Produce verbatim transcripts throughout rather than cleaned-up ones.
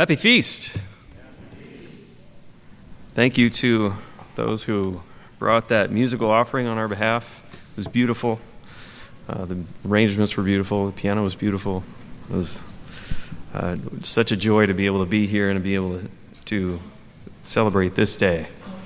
Happy Feast! Thank you to those who brought that musical offering on our behalf. It was beautiful. Uh, the arrangements were beautiful. The piano was beautiful. It was uh, such a joy to be able to be here and to be able to, to celebrate this day.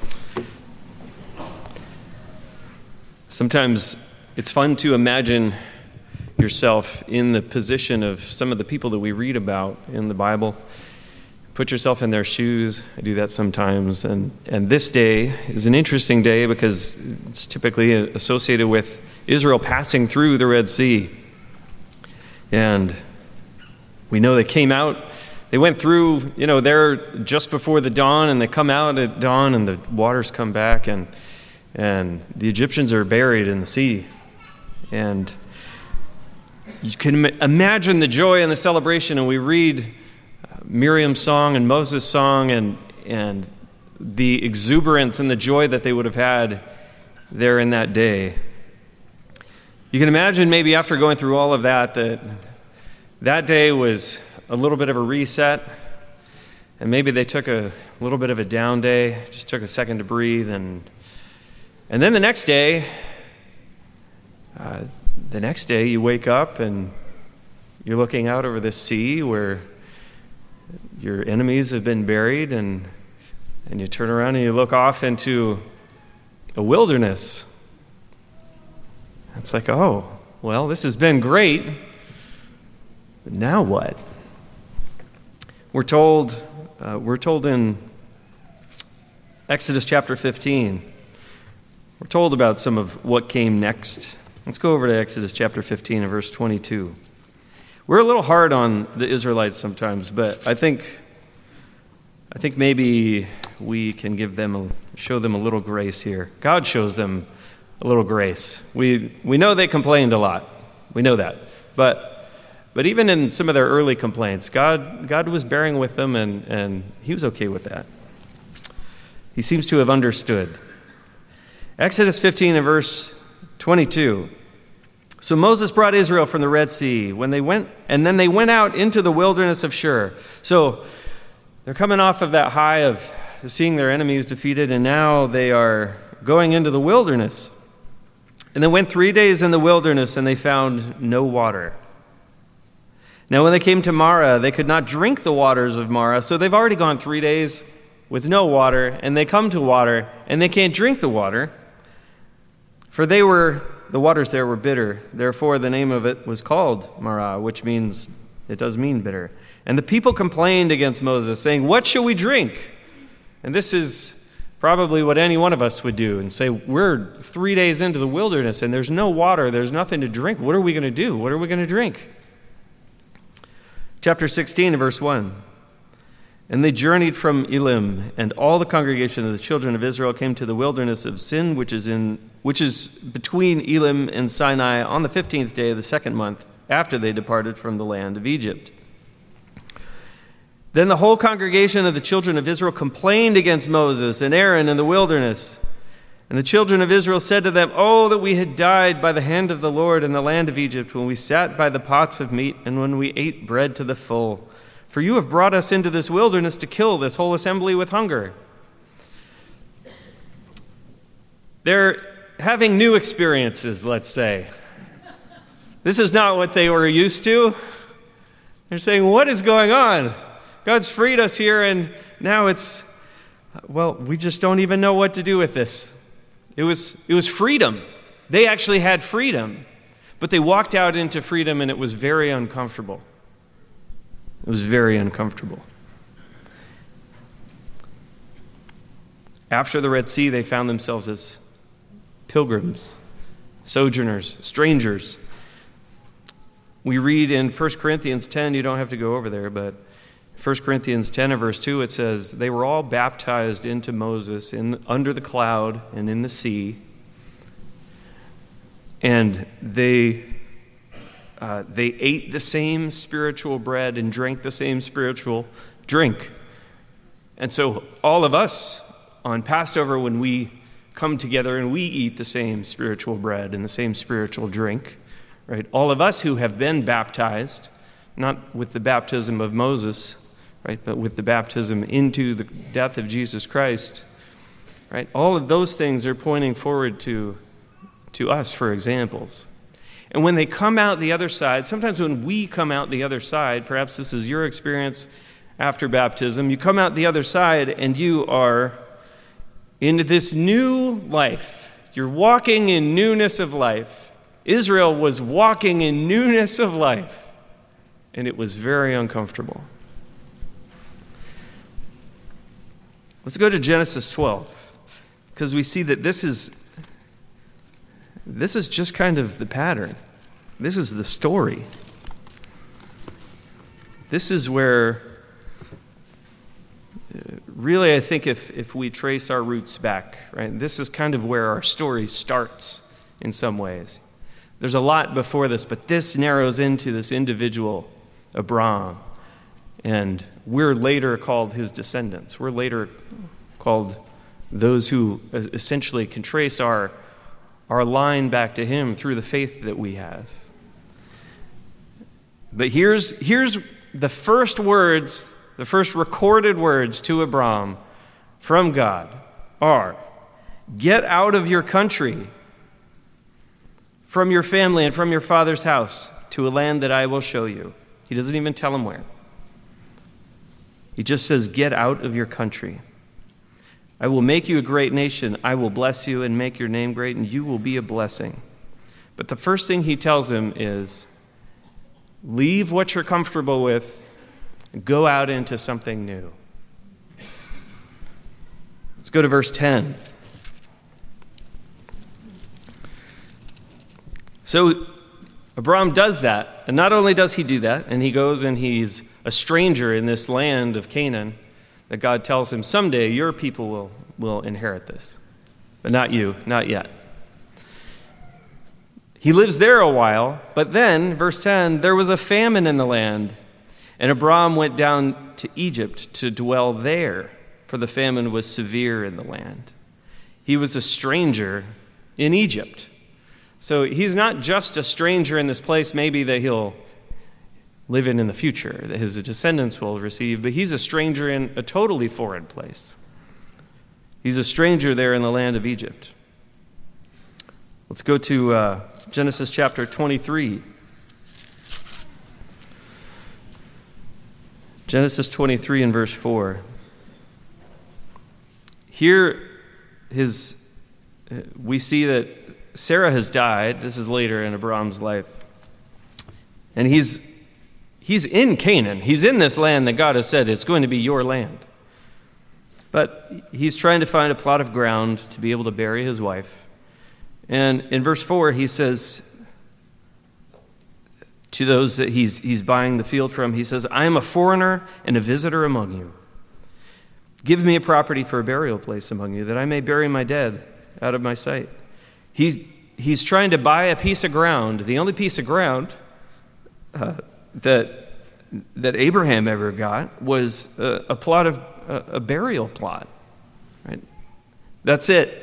Sometimes it's fun to imagine yourself in the position of some of the people that we read about in the Bible. Put yourself in their shoes. I do that sometimes. And, and this day is an interesting day because it's typically associated with Israel passing through the Red Sea. And we know they came out, they went through, you know, they're just before the dawn, and they come out at dawn, and the waters come back, and and the Egyptians are buried in the sea. And you can imagine the joy and the celebration, and we read Miriam's song and Moses' song and and the exuberance and the joy that they would have had there in that day. You can imagine maybe after going through all of that, that that day was a little bit of a reset, and maybe they took a little bit of a down day, just took a second to breathe, and and then the next day, uh, the next day you wake up and you're looking out over this sea where your enemies have been buried, and and you turn around and you look off into a wilderness. It's like, oh, well, this has been great, but now what? We're told, uh, we're told in Exodus chapter fifteen, we're told about some of what came next. Let's go over to Exodus chapter fifteen and verse twenty-two. We're a little hard on the Israelites sometimes, but I think I think maybe we can give them a, show them a little grace here. God shows them a little grace. We we know they complained a lot. We know that. But but even in some of their early complaints, God God was bearing with them, and, and he was okay with that. He seems to have understood. Exodus fifteen and verse twenty-two. So Moses brought Israel from the Red Sea when they went, and then they went out into the wilderness of Shur. So they're coming off of that high of seeing their enemies defeated, and now they are going into the wilderness. And they went three days in the wilderness, and they found no water. Now when they came to Marah, they could not drink the waters of Marah. So they've already gone three days with no water, and they come to water, and they can't drink the water, for they were the waters there were bitter. Therefore, the name of it was called Marah, which means, it does mean bitter. And the people complained against Moses, saying, "What shall we drink?" And this is probably what any one of us would do and say, we're three days into the wilderness, and there's no water, there's nothing to drink. What are we going to do? What are we going to drink? Chapter sixteen, verse one. And they journeyed from Elim, and all the congregation of the children of Israel came to the wilderness of Sin, which is in which is between Elim and Sinai, on the fifteenth day of the second month, after they departed from the land of Egypt. Then the whole congregation of the children of Israel complained against Moses and Aaron in the wilderness. And the children of Israel said to them, "Oh, that we had died by the hand of the Lord in the land of Egypt, when we sat by the pots of meat, and when we ate bread to the full. For you have brought us into this wilderness to kill this whole assembly with hunger." They're having new experiences, let's say. This is not what they were used to. They're saying, what is going on? God's freed us here, and now it's, well, we just don't even know what to do with this. It was, it was freedom. They actually had freedom, but they walked out into freedom, and it was very uncomfortable. It was very uncomfortable. After the Red Sea, they found themselves as pilgrims, sojourners, strangers. We read in First Corinthians ten, you don't have to go over there, but First Corinthians ten and verse two, it says, they were all baptized into Moses in under the cloud and in the sea, and they uh, they ate the same spiritual bread and drank the same spiritual drink. And so all of us on Passover, when we come together and we eat the same spiritual bread and the same spiritual drink, right? All of us who have been baptized, not with the baptism of Moses, right? But with the baptism into the death of Jesus Christ, right? All of those things are pointing forward to, to us for examples. And when they come out the other side, sometimes when we come out the other side, perhaps this is your experience after baptism, you come out the other side and you are into this new life. You're walking in newness of life. Israel was walking in newness of life, and it was very uncomfortable. Let's go to Genesis twelve, because we see that this is this is just kind of the pattern. This is the story. This is where, really, I think if, if we trace our roots back, right, this is kind of where our story starts in some ways. There's a lot before this, but this narrows into this individual, Abram, and we're later called his descendants. We're later called those who essentially can trace our, our line back to him through the faith that we have. But here's, here's the first words, the first recorded words to Abram from God are, "Get out of your country, from your family and from your father's house, to a land that I will show you." He doesn't even tell him where. He just says, "Get out of your country. I will make you a great nation. I will bless you and make your name great, and you will be a blessing." But the first thing he tells him is, leave what you're comfortable with and go out into something new. Let's go to verse ten. So Abram does that, and not only does he do that, and he goes and he's a stranger in this land of Canaan, that God tells him, someday your people will, will inherit this, but not you, not yet. He lives there a while, but then, verse ten, there was a famine in the land, and Abram went down to Egypt to dwell there, for the famine was severe in the land. He was a stranger in Egypt. So he's not just a stranger in this place maybe that he'll live in in the future, that his descendants will receive, but he's a stranger in a totally foreign place. He's a stranger there in the land of Egypt. Let's go to uh, Genesis chapter twenty-three. Genesis twenty-three and verse four. Here, his we see that Sarah has died. This is later in Abram's life. And he's he's in Canaan. He's in this land that God has said is going to be your land. But he's trying to find a plot of ground to be able to bury his wife. And in verse four, he says to those that he's he's buying the field from, he says, "I am a foreigner and a visitor among you. Give me a property for a burial place among you, that I may bury my dead out of my sight." He's, he's trying to buy a piece of ground, the only piece of ground uh, that that Abraham ever got was a, a plot of a, a burial plot. Right? That's it.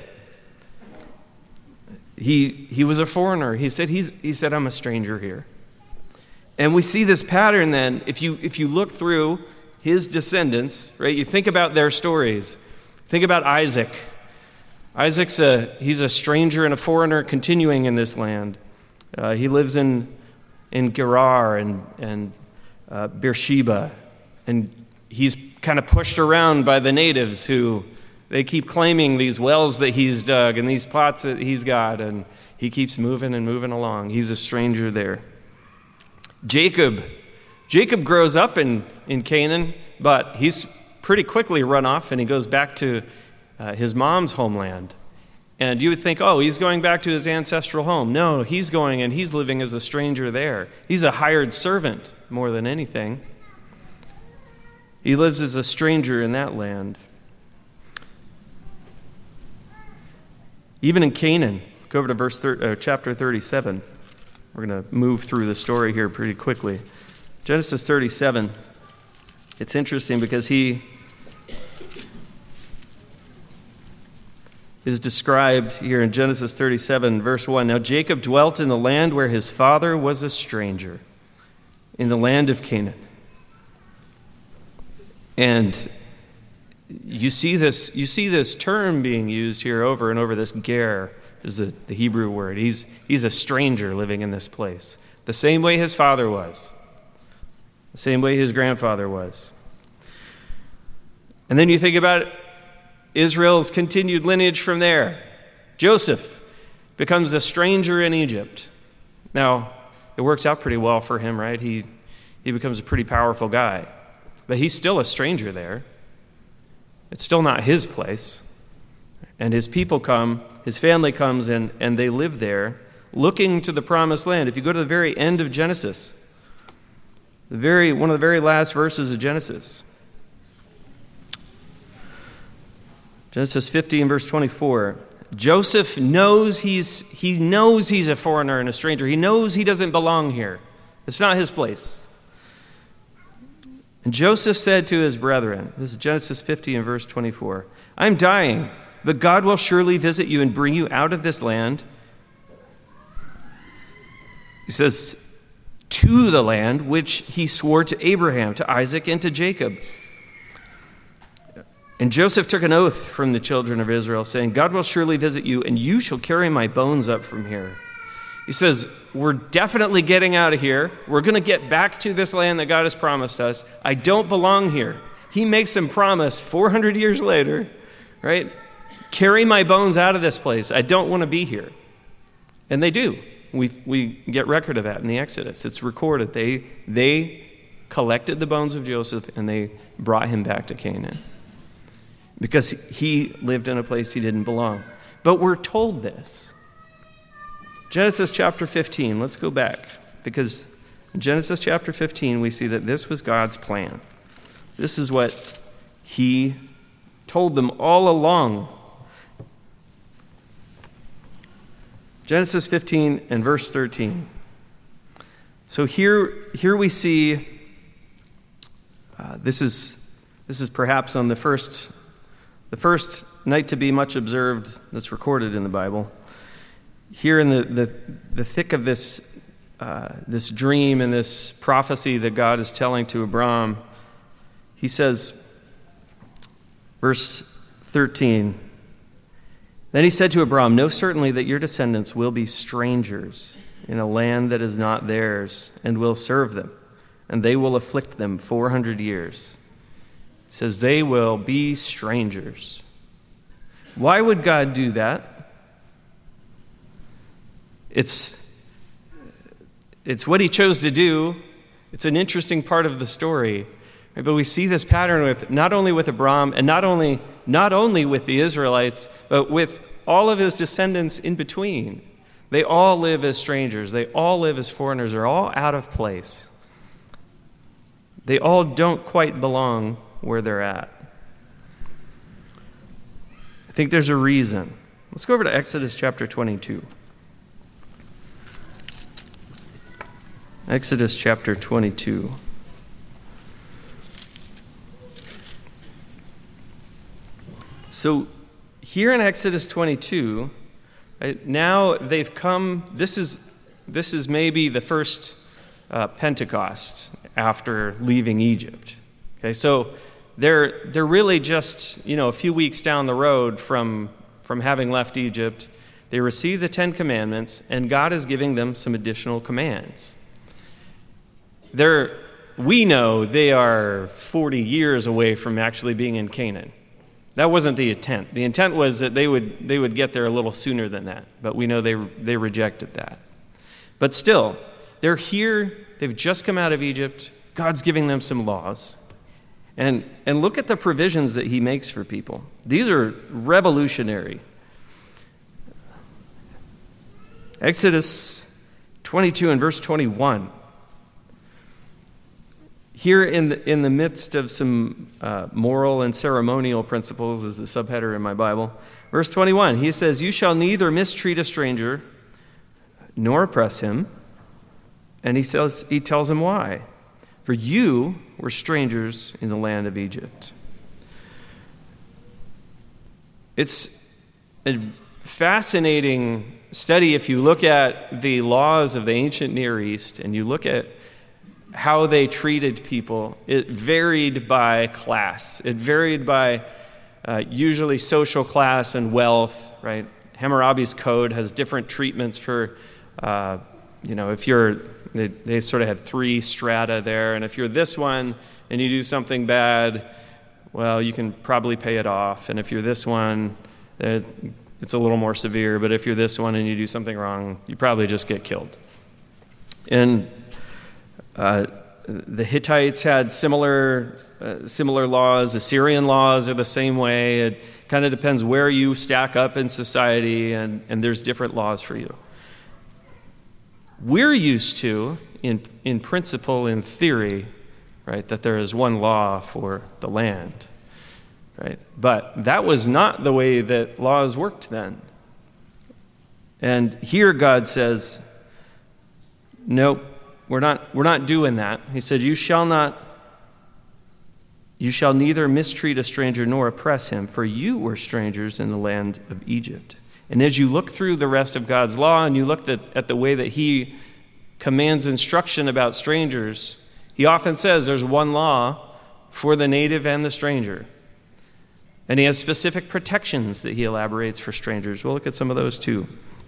He he was a foreigner. He said he's he said I'm a stranger here. And we see this pattern then, if you if you look through his descendants, right? You think about their stories. Think about Isaac. Isaac's a he's a stranger and a foreigner continuing in this land. Uh, he lives in in Gerar and and uh, Beersheba, and he's kind of pushed around by the natives who they keep claiming these wells that he's dug and these plots that he's got, and he keeps moving and moving along. He's a stranger there. Jacob, Jacob grows up in in Canaan, but he's pretty quickly run off and he goes back to Uh, his mom's homeland. And you would think, oh, he's going back to his ancestral home. No, he's going and he's living as a stranger there. He's a hired servant more than anything. He lives as a stranger in that land. Even in Canaan, go over to verse thir- uh, chapter thirty-seven. We're going to move through the story here pretty quickly. Genesis thirty-seven. It's interesting because he is described here in Genesis thirty-seven, verse one. Now Jacob dwelt in the land where his father was a stranger, in the land of Canaan. And you see this, you see this term being used here over and over, this ger is the, the Hebrew word. He's, he's a stranger living in this place. The same way his father was. The same way his grandfather was. And then you think about Israel's continued lineage from there. Joseph becomes a stranger in Egypt. Now, it works out pretty well for him, right? He, he becomes a pretty powerful guy. But he's still a stranger there. It's still not his place. And his people come, his family comes, and, and they live there, looking to the promised land. If you go to the very end of Genesis, the very one of the very last verses of Genesis, Genesis fifty and verse twenty-four, Joseph knows he's he knows he's a foreigner and a stranger. He knows he doesn't belong here. It's not his place. And Joseph said to his brethren, this is Genesis fifty and verse twenty-four, I'm dying, but God will surely visit you and bring you out of this land. He says, to the land which he swore to Abraham, to Isaac, and to Jacob. And Joseph took an oath from the children of Israel, saying, God will surely visit you, and you shall carry my bones up from here. He says, we're definitely getting out of here. We're going to get back to this land that God has promised us. I don't belong here. He makes them promise four hundred years later, right? Carry my bones out of this place. I don't want to be here. And they do. We we get record of that in the Exodus. It's recorded. They they collected the bones of Joseph and they brought him back to Canaan because he lived in a place he didn't belong. But we're told this. Genesis chapter fifteen, let's go back, because in Genesis chapter fifteen we see that this was God's plan. This is what he told them all along. Genesis fifteen and verse thirteen. So here, here we see, uh, this is this is perhaps on the first, the first night to be much observed that's recorded in the Bible. Here in the, the, the thick of this, uh, this dream and this prophecy that God is telling to Abram, he says, verse thirteen, then he said to Abram, know certainly that your descendants will be strangers in a land that is not theirs, and will serve them, and they will afflict them four hundred years. He says they will be strangers. Why would God do that? It's, it's what he chose to do. It's an interesting part of the story. Right? But we see this pattern with not only with Abram and not only not only with the Israelites, but with all of his descendants in between. They all live as strangers. They all live as foreigners. They're all out of place. They all don't quite belong where they're at. I think there's a reason. Let's go over to Exodus chapter twenty-two. Exodus chapter twenty-two. So here in Exodus twenty-two, right, now they've come, this is this is maybe the first uh, Pentecost after leaving Egypt. Okay, so they're they're really just, you know, a few weeks down the road from from having left Egypt. They receive the Ten Commandments, and God is giving them some additional commands. They're, we know they are forty years away from actually being in Canaan. That wasn't the intent. The intent was that they would they would get there a little sooner than that, but we know they they rejected that. But still, they're here. They've just come out of Egypt. God's giving them some laws. And and look at the provisions that he makes for people. These are revolutionary. Exodus twenty-two and verse twenty-one. Here in the, in the midst of some uh, moral and ceremonial principles is the subheader in my Bible. Verse twenty-one, he says, you shall neither mistreat a stranger nor oppress him. And he says, he tells him why. For you were strangers in the land of Egypt. It's a fascinating study if you look at the laws of the ancient Near East and you look at how they treated people. It varied by class. It varied by uh, usually social class and wealth, right? Hammurabi's code has different treatments for, uh, you know, if you're, they, they sort of had three strata there, and if you're this one and you do something bad, well, you can probably pay it off. And if you're this one, it, it's a little more severe, but if you're this one and you do something wrong, you probably just get killed. And uh, the Hittites had similar uh, similar laws. Assyrian laws are the same way. It kind of depends where you stack up in society, and, and there's different laws for you. We're used to, in in principle, in theory, right, that there is one law for the land, right? But that was not the way that laws worked then. And here God says, nope, we're not we're not doing that. He said, you shall not you shall neither mistreat a stranger nor oppress him, for you were strangers in the land of Egypt. And as you look through the rest of God's law and you look at, at the way that he commands instruction about strangers, he often says there's one law for the native and the stranger. And he has specific protections that he elaborates for strangers. We'll look at some of those too.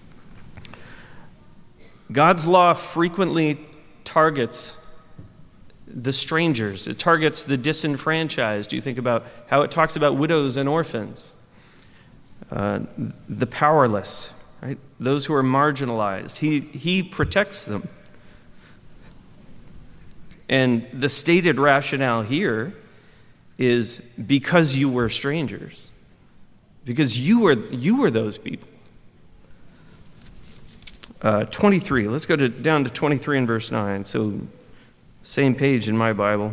God's law frequently targets the strangers. It targets the disenfranchised. You think about how it talks about widows and orphans, uh, the powerless, right? Those who are marginalized. He, he protects them. And the stated rationale here is because you were strangers. Because you were you were those people. Uh, twenty-three. Let's go to, down to twenty-three and verse nine. So, same page in my Bible.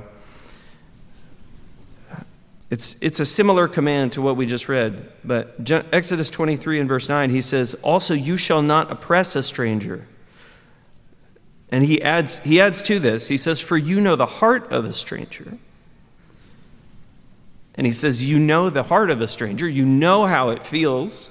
It's it's a similar command to what we just read. But Exodus twenty-three and verse nine, he says, also you shall not oppress a stranger. And he adds he adds to this, he says, for you know the heart of a stranger. And he says, you know the heart of a stranger. You know how it feels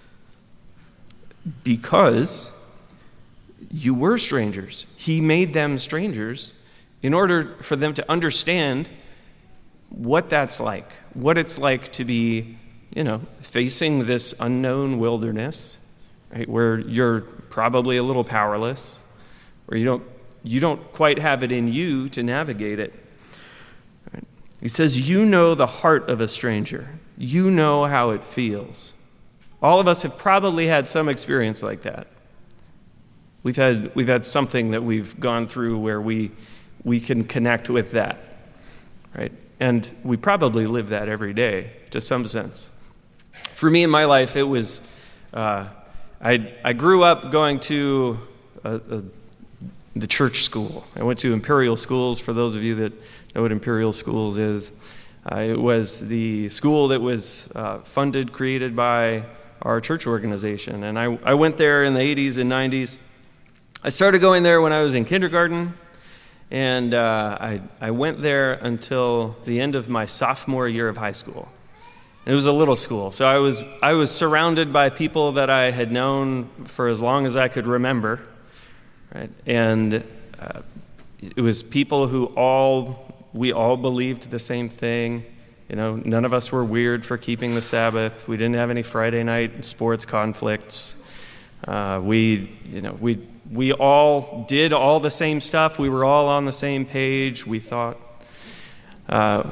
because you were strangers. He made them strangers in order for them to understand what that's like, what it's like to be, you know, facing this unknown wilderness, right, where you're probably a little powerless, where you don't you don't quite have it in you to navigate it. Right? He says, you know the heart of a stranger. You know how it feels. All of us have probably had some experience like that. We've had we've had something that we've gone through where we we can connect with that, right? And we probably live that every day to some sense. For me in my life, it was uh, I I grew up going to a, a, the church school. I went to Imperial Schools. For those of you that know what Imperial Schools is, uh, it was the school that was uh, funded, created by our church organization, and I I went there in the eighties and nineties. I started going there when I was in kindergarten, and uh, I, I went there until the end of my sophomore year of high school. It was a little school, so I was I was surrounded by people that I had known for as long as I could remember, right? And uh, it was people who all, we all believed the same thing. You know, none of us were weird for keeping the Sabbath. We didn't have any Friday night sports conflicts. Uh, we, you know, we we all did all the same stuff. We were all on the same page. We thought uh,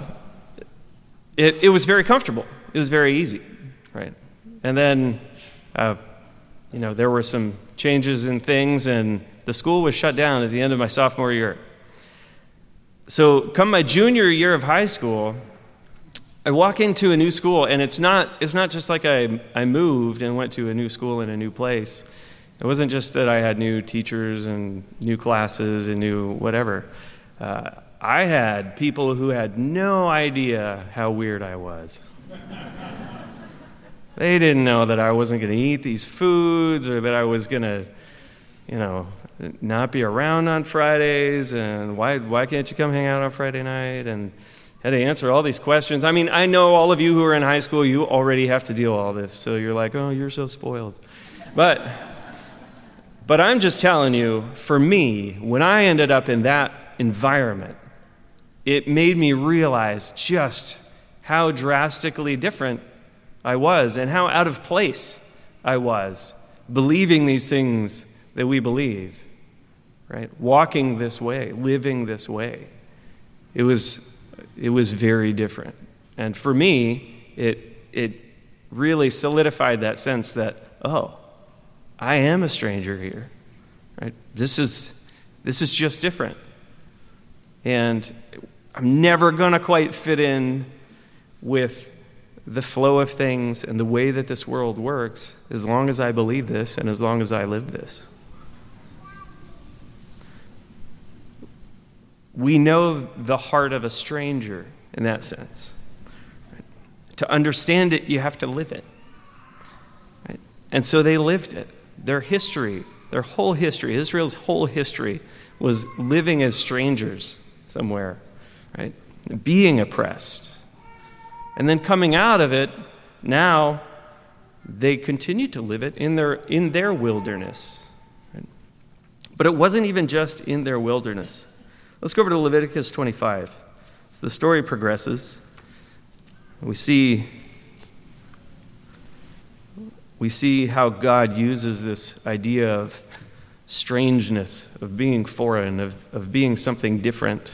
it it was very comfortable. It was very easy, right? And then, uh, you know, there were some changes in things, and the school was shut down at the end of my sophomore year. So, come my junior year of high school, I walk into a new school, and it's not it's not just like I I moved and went to a new school in a new place. It wasn't just that I had new teachers and new classes and new whatever. Uh, I had people who had no idea how weird I was. They didn't know that I wasn't going to eat these foods, or that I was going to, you know, not be around on Fridays, and why why can't you come hang out on Friday night? And had to answer all these questions. I mean, I know all of you who are in high school, you already have to deal with all this, so you're like, oh, you're so spoiled. But but I'm just telling you, for me, when I ended up in that environment, it made me realize just how drastically different I was and how out of place I was, believing these things that we believe, right? Walking this way, living this way. It was, it was very different. And for me, it, it really solidified that sense that, oh, I am a stranger here, right? This is, this is just different. And I'm never going to quite fit in with the flow of things and the way that this world works as long as I believe this and as long as I live this. We know the heart of a stranger in that sense. Right? To understand it, you have to live it. Right? And so they lived it. Their history, their whole history, Israel's whole history was living as strangers somewhere, right? Being oppressed. And then coming out of it, now they continue to live it in their in their wilderness. Right? But it wasn't even just in their wilderness. Let's go over to Leviticus twenty-five. So the story progresses. We see we see how God uses this idea of strangeness, of being foreign, of, of being something different.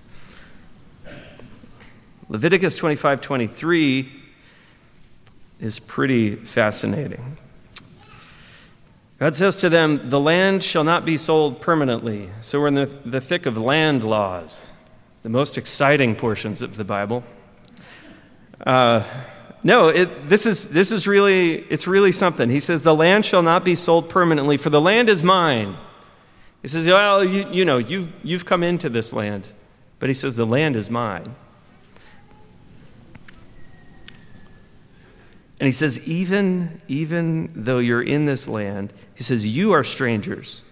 Leviticus twenty-five twenty-three is pretty fascinating. God says to them, "The land shall not be sold permanently." So we're in the, the thick of land laws, the most exciting portions of the Bible. Uh, no, it, this is this is really it's really something. He says, "The land shall not be sold permanently, for the land is mine." He says, "Well, you you know you you've come into this land," but he says, "The land is mine." And he says, even, even though you're in this land, he says, you are strangers.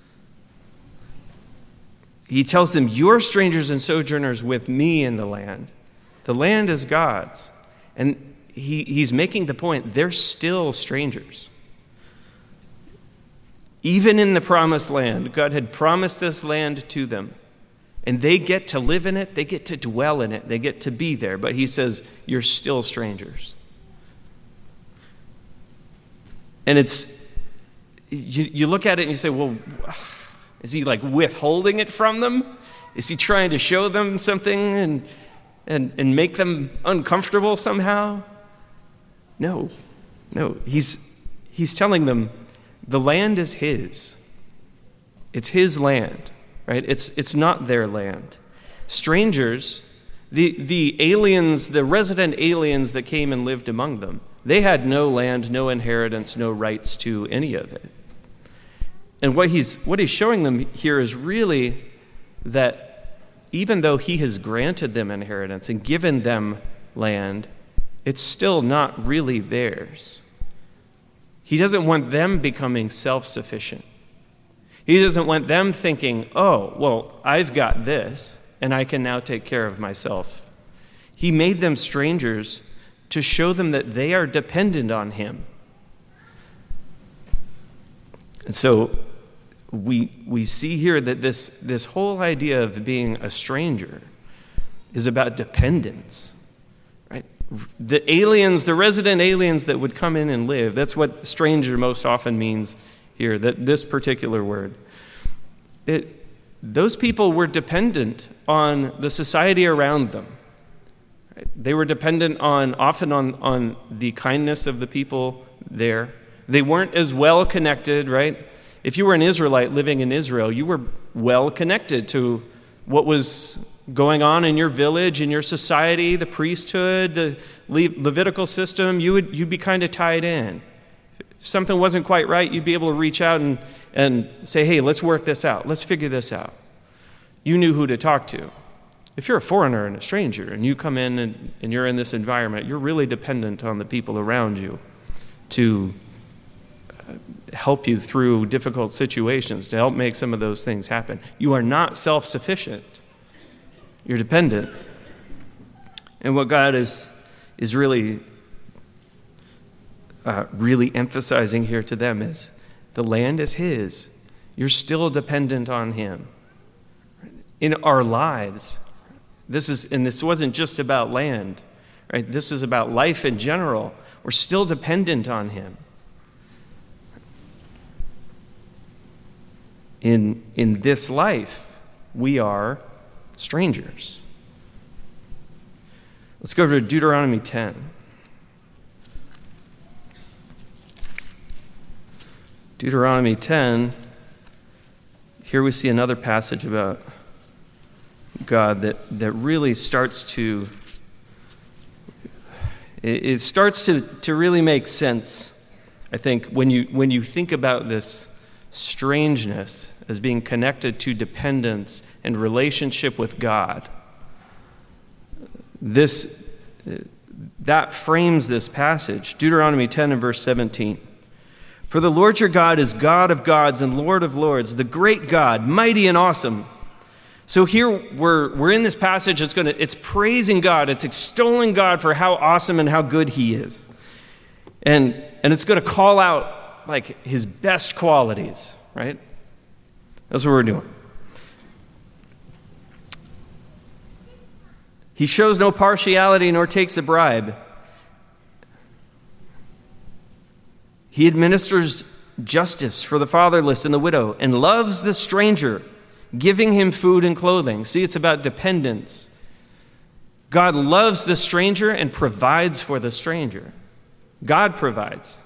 He tells them, you're strangers and sojourners with me in the land. The land is God's. And he, he's making the point, they're still strangers. Even in the promised land, God had promised this land to them. And they get to live in it, they get to dwell in it, they get to be there. But he says, you're still strangers. And it's, you, you look at it and you say, well, is he like withholding it from them? Is he trying to show them something and, and, and make them uncomfortable somehow? No, no. He's, he's telling them the land is his. It's his land, right? It's, it's not their land. Strangers, the, the aliens, the resident aliens that came and lived among them, they had no land, no inheritance, no rights to any of it. And what he's what he's showing them here is really that even though he has granted them inheritance and given them land, it's still not really theirs. He doesn't want them becoming self-sufficient. He doesn't want them thinking, oh, well, I've got this, and I can now take care of myself. He made them strangers to show them that they are dependent on him. And so we we see here that this, this whole idea of being a stranger is about dependence, right? The aliens, the resident aliens that would come in and live, that's what stranger most often means here, that this particular word. It, those people were dependent on the society around them. They were dependent on, often on, on the kindness of the people there. They weren't as well connected, right? If you were an Israelite living in Israel, you were well connected to what was going on in your village, in your society, the priesthood, the Le- Levitical system. You would, you'd be kind of tied in. If something wasn't quite right, you'd be able to reach out and, and say, hey, let's work this out. Let's figure this out. You knew who to talk to. If you're a foreigner and a stranger and you come in and, and you're in this environment, you're really dependent on the people around you to uh, help you through difficult situations, to help make some of those things happen. You are not self-sufficient. You're dependent. And what God is is really, uh, really emphasizing here to them is the land is his. You're still dependent on him. in our lives. This is, and this wasn't just about land, right? This was about life in general. We're still dependent on him. In, in this life, we are strangers. Let's go over to Deuteronomy ten. Deuteronomy ten, here we see another passage about God that, that really starts to, it, it starts to, to really make sense, I think, when you when you think about this strangeness as being connected to dependence and relationship with God. This, that frames this passage. Deuteronomy ten and verse seventeen. For the Lord your God is God of gods and Lord of lords, the great God, mighty and awesome. So here we're we're in this passage. It's gonna it's praising God. It's extolling God for how awesome and how good he is, and and it's going to call out like his best qualities. Right? That's what we're doing. He shows no partiality nor takes a bribe. He administers justice for the fatherless and the widow and loves the stranger, giving him food and clothing. See, it's about dependence. God loves the stranger and provides for the stranger. God provides.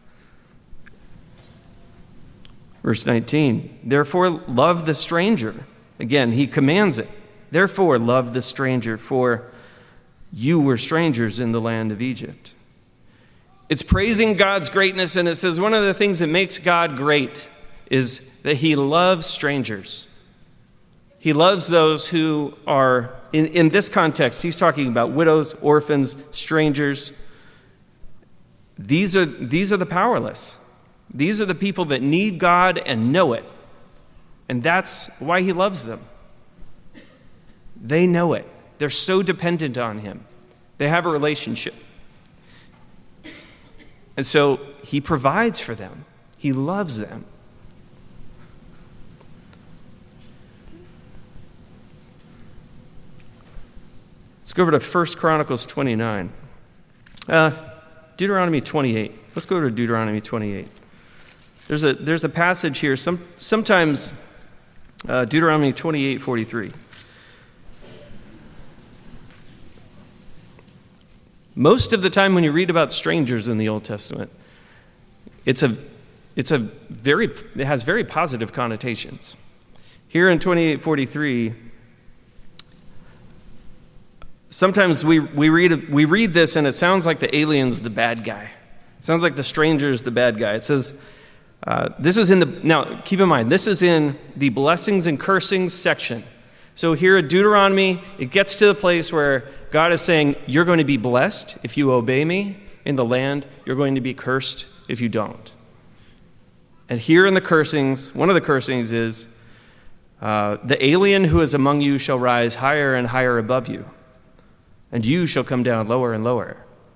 Verse nineteen, therefore love the stranger. Again, he commands it. Therefore love the stranger, for you were strangers in the land of Egypt. It's praising God's greatness, and it says one of the things that makes God great is that he loves strangers. He loves those who are, in, in this context, he's talking about widows, orphans, strangers. These are, these are the powerless. These are the people that need God and know it. And that's why he loves them. They know it. They're so dependent on him. They have a relationship. And so he provides for them. He loves them. Let's go over to First Chronicles twenty-nine. Uh, Deuteronomy twenty-eight. Let's go to Deuteronomy twenty-eight. There's a there's a passage here. Some sometimes uh, Deuteronomy twenty-eight forty-three. Most of the time when you read about strangers in the Old Testament, it's a it's a very it has very positive connotations. Here in twenty-eight forty-three, sometimes we we read we read this and it sounds like the alien's the bad guy. It sounds like the stranger's the bad guy. It says uh, this is in the now keep in mind this is in the blessings and cursings section. So here at Deuteronomy, it gets to the place where God is saying, you're going to be blessed if you obey me in the land. You're going to be cursed if you don't. And here in the cursings, one of the cursings is, uh, the alien who is among you shall rise higher and higher above you, and you shall come down lower and lower.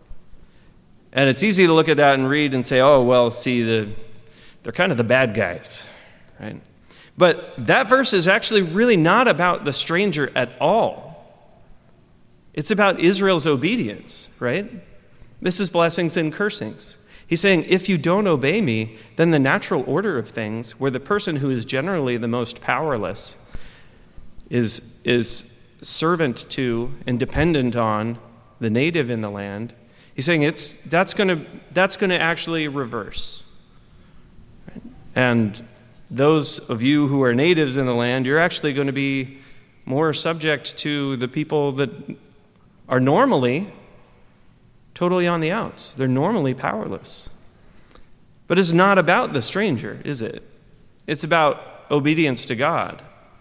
And it's easy to look at that and read and say, oh, well, see, the, they're kind of the bad guys, right? But that verse is actually really not about the stranger at all. It's about Israel's obedience, right? This is blessings and cursings. He's saying, if you don't obey me, then the natural order of things, where the person who is generally the most powerless is, is servant to and dependent on the native in the land, he's saying it's that's going to that's going to actually reverse. Right? And those of you who are natives in the land, you're actually going to be more subject to the people that are normally totally on the outs. They're normally powerless. But it's not about the stranger, is it? It's about obedience to God.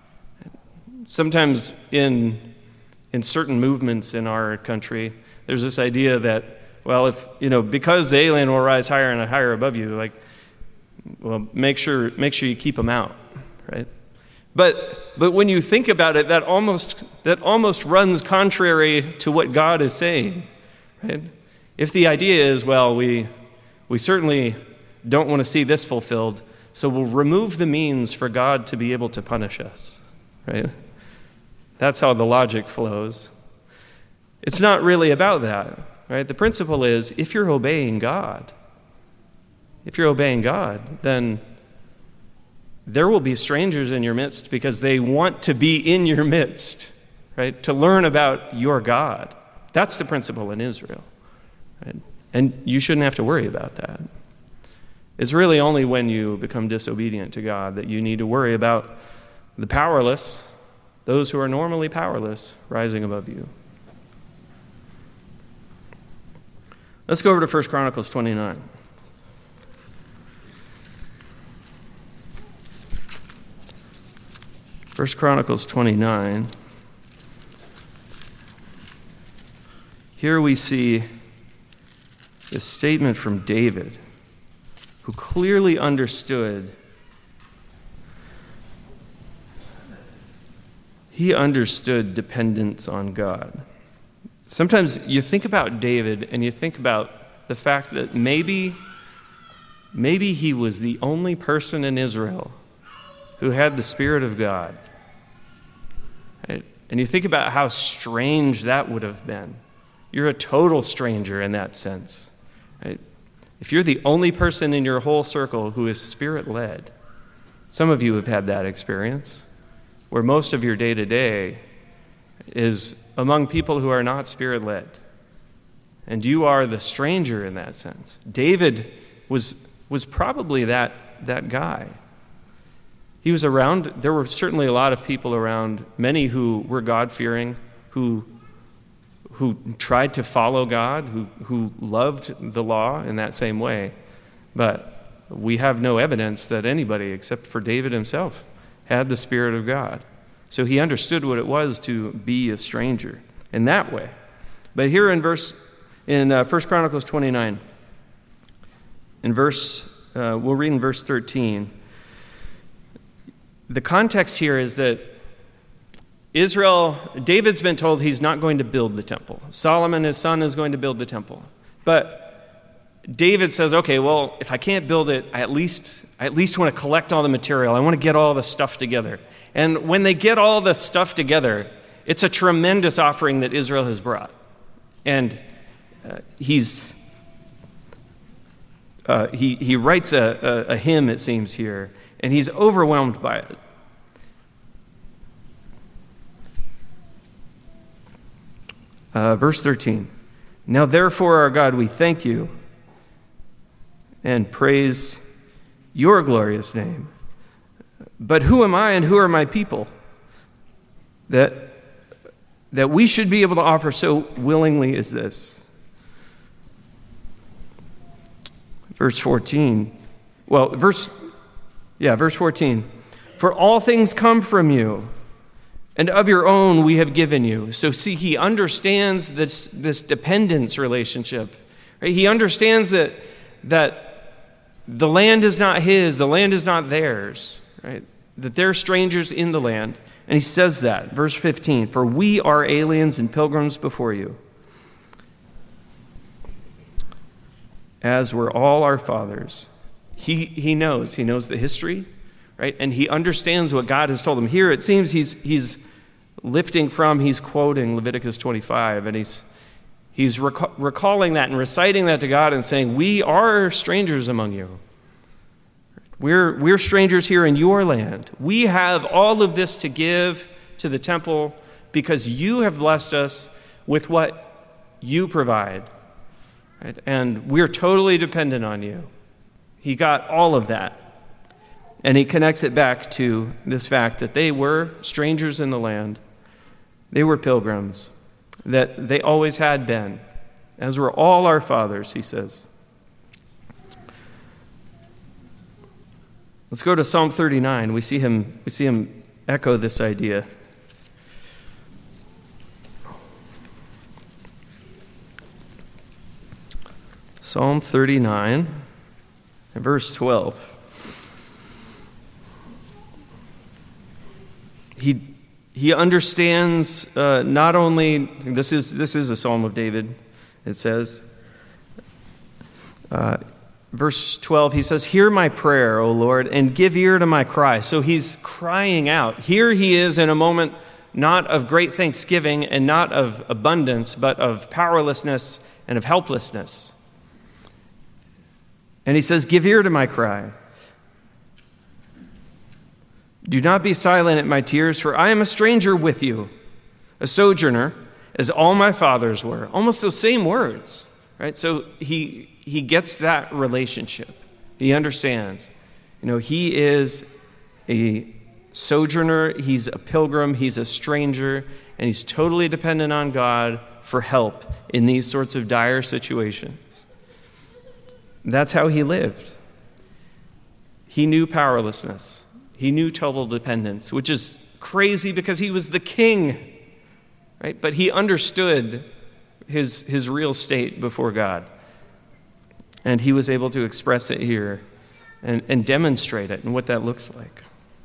Sometimes in in certain movements in our country, there's this idea that, well, if, you know, because the alien will rise higher and higher above you, like, well, make sure make sure you keep them out, right? But but when you think about it, that almost that almost runs contrary to what God is saying, right? If the idea is, well, we we certainly don't want to see this fulfilled, so we'll remove the means for God to be able to punish us, right? That's how the logic flows. It's not really about that, right? The principle is, if you're obeying God, if you're obeying God, then there will be strangers in your midst because they want to be in your midst, right? To learn about your God. That's the principle in Israel. Right? And you shouldn't have to worry about that. It's really only when you become disobedient to God that you need to worry about the powerless, those who are normally powerless, rising above you. Let's go over to First Chronicles twenty-nine. First Chronicles twenty-nine. Here we see this statement from David, who clearly understood. He understood dependence on God. Sometimes you think about David and you think about the fact that maybe, maybe he was the only person in Israel who had the Spirit of God. Right? And you think about how strange that would have been. You're a total stranger in that sense. Right? If you're the only person in your whole circle who is Spirit-led, some of you have had that experience, where most of your day-to-day is among people who are not Spirit-led. And you are the stranger in that sense. David was, was probably that, that guy. He was around, there were certainly a lot of people around, many who were God-fearing, who, who tried to follow God, who, who loved the law in that same way. But we have no evidence that anybody, except for David himself, had the Spirit of God. So he understood what it was to be a stranger in that way. But here in verse, in uh, First Chronicles twenty-nine, in verse, uh, we'll read in verse thirteen. The context here is that Israel, David's been told he's not going to build the temple. Solomon, his son, is going to build the temple. But David says, okay, well, if I can't build it, I at least, I at least want to collect all the material. I want to get all the stuff together. And when they get all the stuff together, it's a tremendous offering that Israel has brought. And uh, he's uh, he he writes a, a, a hymn, it seems here, and he's overwhelmed by it. Uh, verse thirteen. Now therefore, our God, we thank you and praise your glorious name. But who am I and who are my people that, that we should be able to offer so willingly as this? Verse fourteen. Well, verse, yeah, verse fourteen. For all things come from you, and of your own we have given you. So see, he understands this, this dependence relationship. Right? He understands that, that the land is not his, the land is not theirs. Right? That they're strangers in the land. And he says that, verse fifteen, for we are aliens and pilgrims before you, as were all our fathers. He, he knows, he knows the history, right? And he understands what God has told him. Here it seems he's, he's lifting from, he's quoting Leviticus twenty-five, and he's, he's rec- recalling that and reciting that to God and saying, we are strangers among you. We're, we're strangers here in your land. We have all of this to give to the temple because you have blessed us with what you provide. Right? And we're totally dependent on you. He got all of that. And he connects it back to this fact that they were strangers in the land. They were pilgrims, that they always had been, as were all our fathers, he says. Let's go to Psalm thirty-nine. We see him, we see him echo this idea. Psalm thirty-nine, and verse twelve. He he understands uh, not only this is this is a Psalm of David. It says. Uh, Verse twelve, he says, hear my prayer, O Lord, and give ear to my cry. So he's crying out. Here he is in a moment not of great thanksgiving and not of abundance, but of powerlessness and of helplessness. And he says, give ear to my cry. Do not be silent at my tears, for I am a stranger with you, a sojourner, as all my fathers were. Almost those same words, right? So he he gets that relationship. He understands. You know, he is a sojourner, he's a pilgrim, he's a stranger, and he's totally dependent on God for help in these sorts of dire situations. That's how he lived. He knew powerlessness. He knew total dependence, which is crazy because he was the king, right? But he understood his, his real state before God. And he was able to express it here and, and demonstrate it and what that looks like.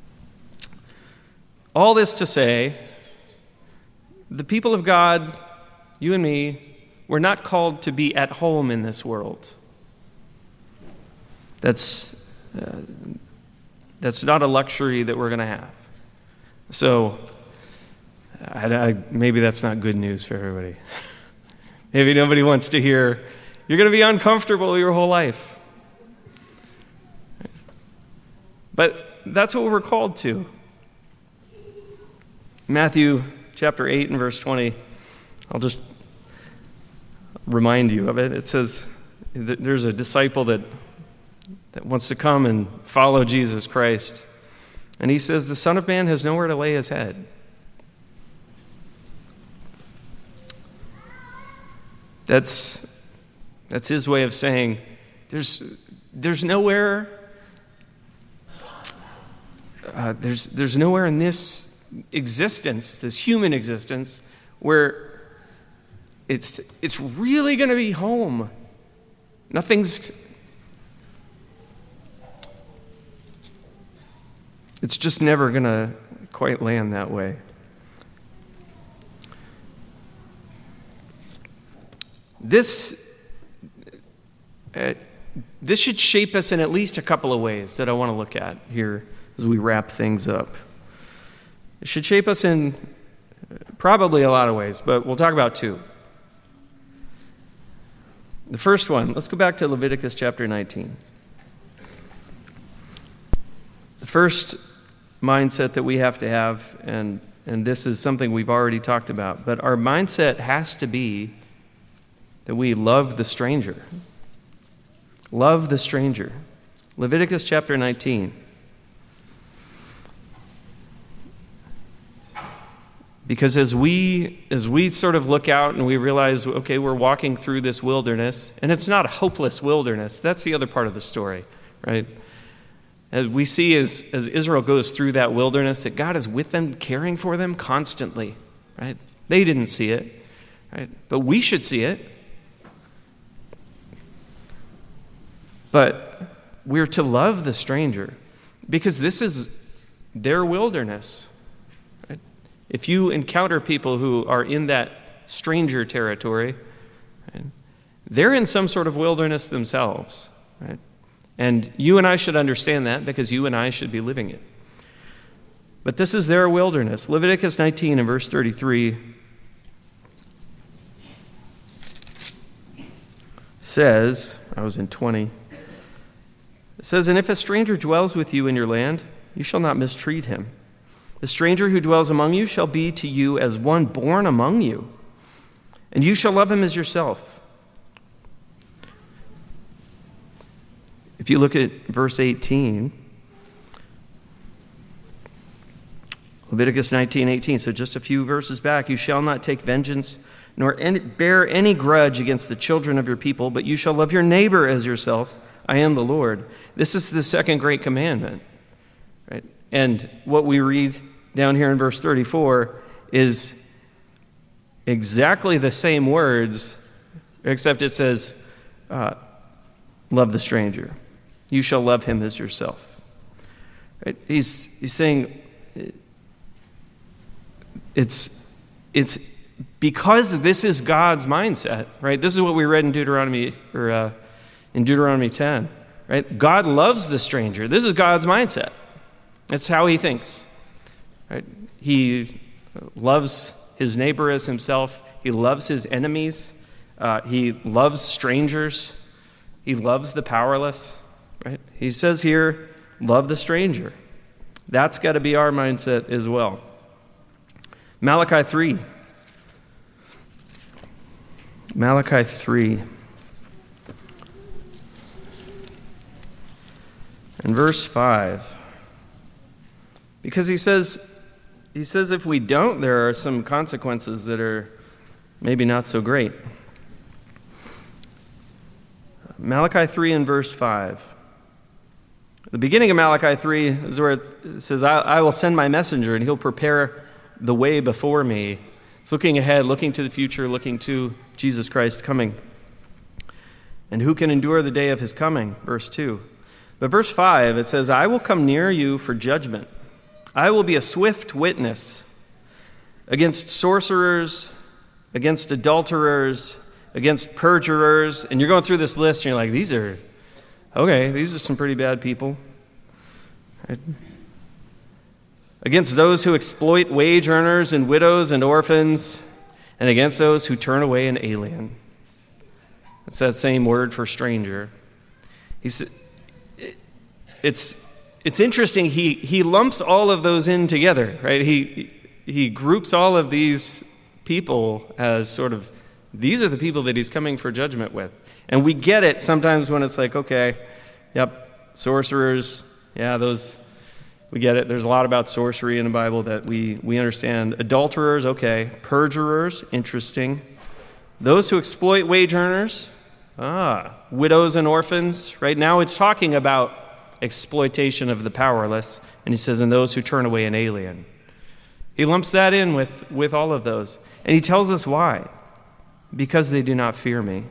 All this to say, the people of God, you and me, we're not called to be at home in this world. That's uh, that's not a luxury that we're going to have. So I, I, maybe that's not good news for everybody. Maybe nobody wants to hear, you're going to be uncomfortable your whole life. But that's what we're called to. Matthew chapter eight and verse twenty, I'll just remind you of it. It says that there's a disciple that, that wants to come and follow Jesus Christ. And he says, the Son of Man has nowhere to lay his head. That's, that's his way of saying, there's, there's nowhere, uh, there's, there's nowhere in this existence, this human existence, where it's, it's really going to be home. Nothing's, it's just never going to quite land that way. This, uh, this should shape us in at least a couple of ways that I want to look at here as we wrap things up. It should shape us in probably a lot of ways, but we'll talk about two. The first one, let's go back to Leviticus chapter nineteen. The first mindset that we have to have, and, and this is something we've already talked about, but our mindset has to be that we love the stranger. Love the stranger. Leviticus chapter nineteen. Because as we as we sort of look out and we realize, okay, we're walking through this wilderness, and it's not a hopeless wilderness. That's the other part of the story, right? As we see as, as Israel goes through that wilderness, that God is with them, caring for them constantly, right? They didn't see it, right? But we should see it. But we're to love the stranger because this is their wilderness. Right? If you encounter people who are in that stranger territory, right, they're in some sort of wilderness themselves. Right? And you and I should understand that because you and I should be living it. But this is their wilderness. Leviticus nineteen and verse thirty-three says, I was in twenty. It says, and if a stranger dwells with you in your land, you shall not mistreat him. The stranger who dwells among you shall be to you as one born among you, and you shall love him as yourself. If you look at verse eighteen, Leviticus nineteen eighteen, so just a few verses back, you shall not take vengeance nor any, bear any grudge against the children of your people, but you shall love your neighbor as yourself. I am the Lord. This is the second great commandment. Right? And what we read down here in verse thirty-four is exactly the same words, except it says, uh, love the stranger. You shall love him as yourself. Right? He's, he's saying it's, it's because this is God's mindset, right? This is what we read in Deuteronomy, or uh, in Deuteronomy ten, right? God loves the stranger. This is God's mindset. That's how he thinks, right? He loves his neighbor as himself. He loves his enemies. Uh, he loves strangers. He loves the powerless. Right? He says here, love the stranger. That's got to be our mindset as well. Malachi three. Malachi three. And verse five. Because he says, he says if we don't, there are some consequences that are maybe not so great. Malachi three and verse five. The beginning of Malachi three is where it says, I, I will send my messenger and he'll prepare the way before me. It's looking ahead, looking to the future, looking to Jesus Christ coming. And who can endure the day of his coming? Verse two. But verse five, it says, I will come near you for judgment. I will be a swift witness against sorcerers, against adulterers, against perjurers. And you're going through this list and you're like, these are, okay, these are some pretty bad people. Right? Against those who exploit wage earners and widows and orphans, and against those who turn away an alien. It's that same word for stranger. He's, it's, it's interesting, he, he lumps all of those in together, right? He, he groups all of these people as sort of, these are the people that he's coming for judgment with. And we get it sometimes when it's like, okay, yep, sorcerers, yeah, those, we get it. There's a lot about sorcery in the Bible that we, we understand. Adulterers, okay. Perjurers, interesting. Those who exploit wage earners, ah, widows and orphans. Right now it's talking about exploitation of the powerless. And he says, and those who turn away an alien. He lumps that in with, with all of those. And he tells us why. Because they do not fear me.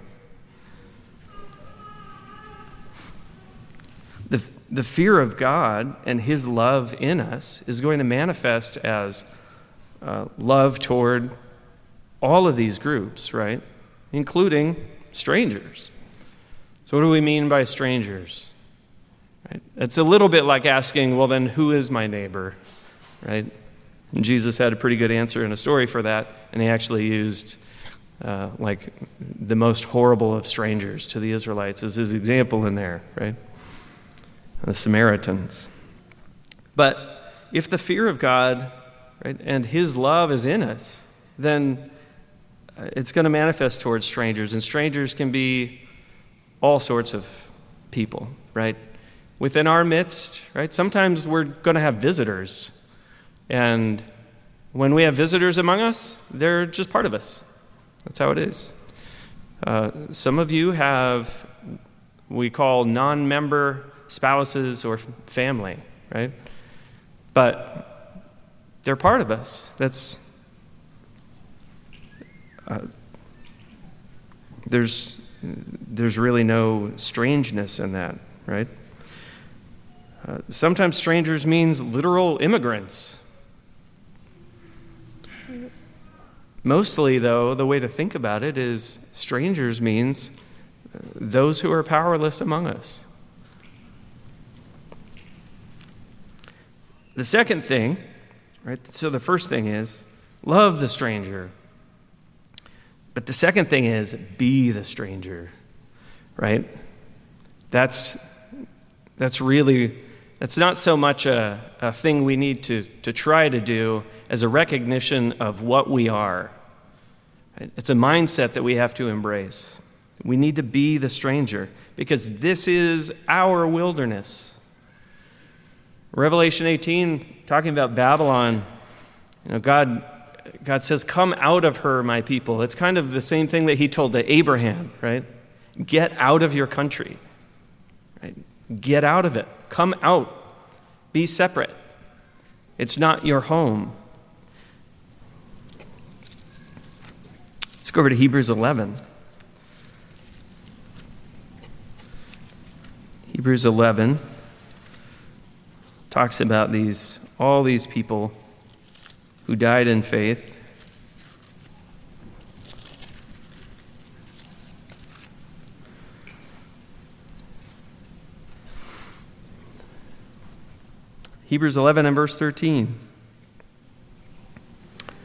The, the fear of God and his love in us is going to manifest as uh, love toward all of these groups, right? Including strangers. So what do we mean by strangers? Right? It's a little bit like asking, well then, who is my neighbor? Right? And Jesus had a pretty good answer and a story for that, and he actually used uh, like the most horrible of strangers to the Israelites as his example in there, right? The Samaritans. But if the fear of God, right, and his love is in us, then it's going to manifest towards strangers. And strangers can be all sorts of people, right? Within our midst, right? Sometimes we're going to have visitors. And when we have visitors among us, they're just part of us. That's how it is. Uh, some of you have, we call non-member spouses or family, right? But they're part of us. That's uh, there's there's really no strangeness in that, right? Uh, sometimes strangers means literal immigrants. Mostly, though, the way to think about it is strangers means those who are powerless among us. The second thing, right, so the first thing is love the stranger. But the second thing is be the stranger, right? That's that's really, that's not so much a, a thing we need to, to try to do as a recognition of what we are. Right? It's a mindset that we have to embrace. We need to be the stranger because this is our wilderness. Revelation eighteen, talking about Babylon, you know, God, God says, come out of her, my people. It's kind of the same thing that he told to Abraham, right? Get out of your country. Right? Get out of it. Come out. Be separate. It's not your home. Let's go over to Hebrews eleven. Hebrews eleven talks about these, all these people who died in faith. Hebrews eleven and verse thirteen.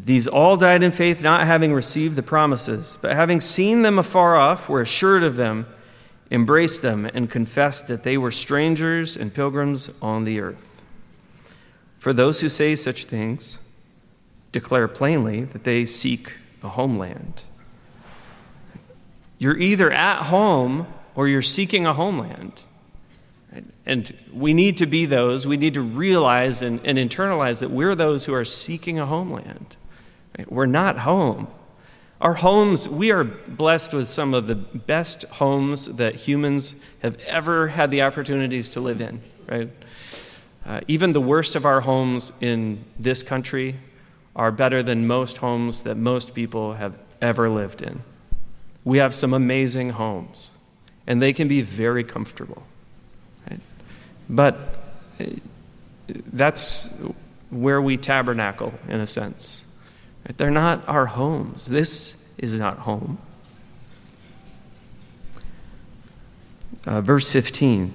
These all died in faith, not having received the promises, but having seen them afar off, were assured of them, embraced them, and confessed that they were strangers and pilgrims on the earth. For those who say such things declare plainly that they seek a homeland. You're either at home or you're seeking a homeland. And we need to be those. We need to realize and, and internalize that we're those who are seeking a homeland. Right? We're not home. Our homes, we are blessed with some of the best homes that humans have ever had the opportunities to live in. Right? Uh, even the worst of our homes in this country are better than most homes that most people have ever lived in. We have some amazing homes, and they can be very comfortable. Right? But that's where we tabernacle, in a sense. Right? They're not our homes. This is not home. Uh, verse fifteen.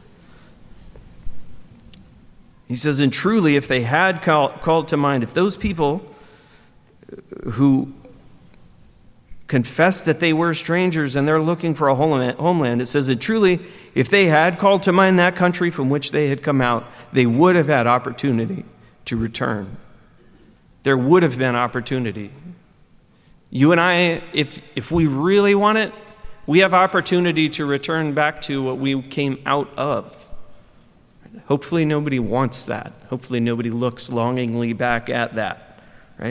He says, and truly, if they had call, called to mind, if those people who confess that they were strangers and they're looking for a homeland, it says that truly, if they had called to mind that country from which they had come out, they would have had opportunity to return. There would have been opportunity. You and I, if if we really want it, we have opportunity to return back to what we came out of. Hopefully nobody wants that. Hopefully nobody looks longingly back at that, right?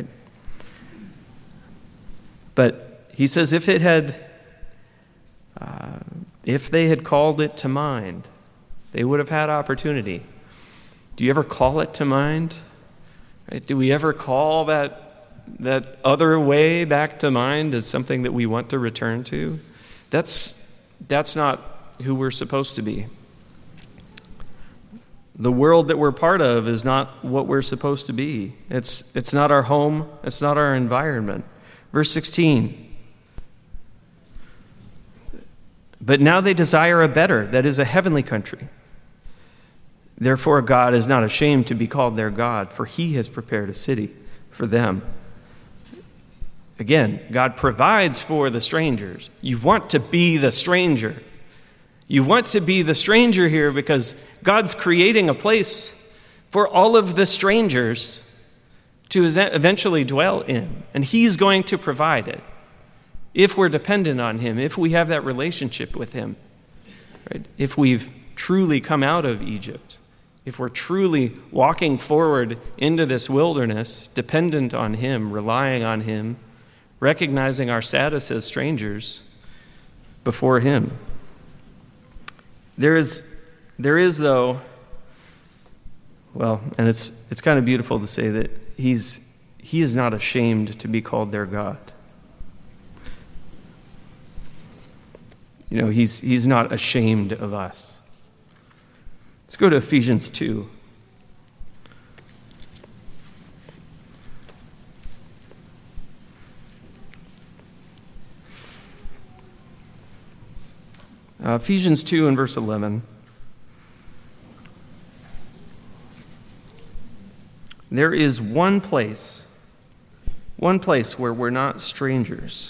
But he says if it had, uh, if they had called it to mind, they would have had opportunity. Do you ever call it to mind? Right? Do we ever call that that other way back to mind as something that we want to return to? That's that's not who we're supposed to be. The world that we're part of is not what we're supposed to be. It's it's not our home. It's not our environment. Verse sixteen. But now they desire a better, that is a heavenly country. Therefore God is not ashamed to be called their God, for he has prepared a city for them. Again, God provides for the strangers. You want to be the stranger. You want to be the stranger here because God's creating a place for all of the strangers to eventually dwell in. And he's going to provide it if we're dependent on him, if we have that relationship with him. Right? If we've truly come out of Egypt, if we're truly walking forward into this wilderness, dependent on him, relying on him, recognizing our status as strangers before him. There is, there is though, well, and it's it's kind of beautiful to say that he's he is not ashamed to be called their God. You know, he's he's not ashamed of us. Let's go to Ephesians two. Uh, Ephesians two and verse eleven. There is one place, one place where we're not strangers.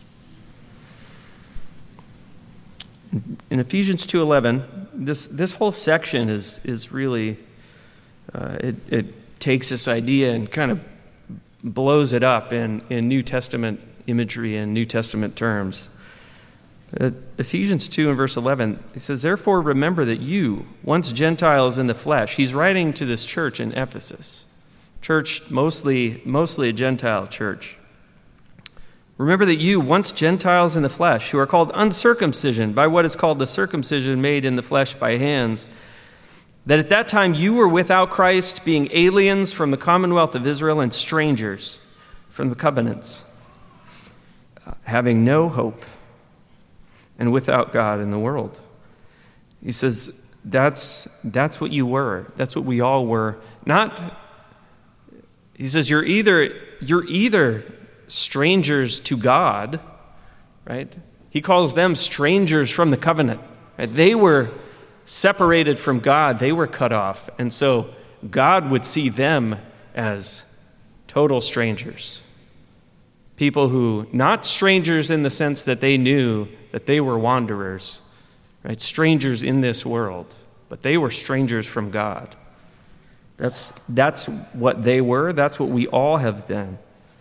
In Ephesians two eleven, this this whole section is is really uh, it it takes this idea and kind of blows it up in in New Testament imagery and New Testament terms. Uh, Ephesians two and verse eleven, he says, therefore remember that you, once Gentiles in the flesh, he's writing to this church in Ephesus, church mostly, mostly a Gentile church. Remember that you, once Gentiles in the flesh, who are called uncircumcision by what is called the circumcision made in the flesh by hands, that at that time you were without Christ, being aliens from the commonwealth of Israel and strangers from the covenants, uh, having no hope and without God in the world. He says, that's that's what you were. That's what we all were. Not, he says, you're either you're either strangers to God, right? He calls them strangers from the covenant. Right? They were separated from God. They were cut off. And so God would see them as total strangers. People who, not strangers in the sense that they knew that they were wanderers, right? Strangers in this world, but they were strangers from God. That's, that's what they were. That's what we all have been.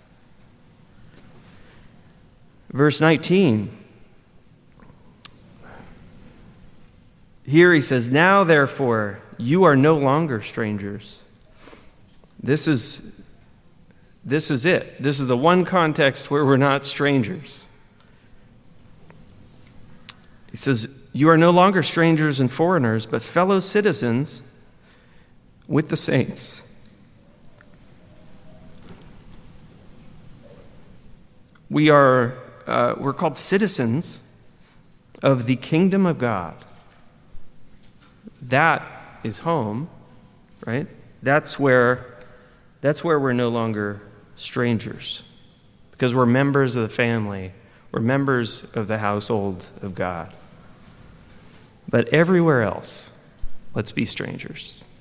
Verse nineteen. Here he says, "Now therefore, you are no longer strangers." This is, this is it. This is the one context where we're not strangers. He says, "You are no longer strangers and foreigners, but fellow citizens with the saints." We are, uh, we're called citizens of the kingdom of God. That is home, right? That's where, that's where we're no longer strangers, because we're members of the family. We're members of the household of God. But everywhere else, let's be strangers.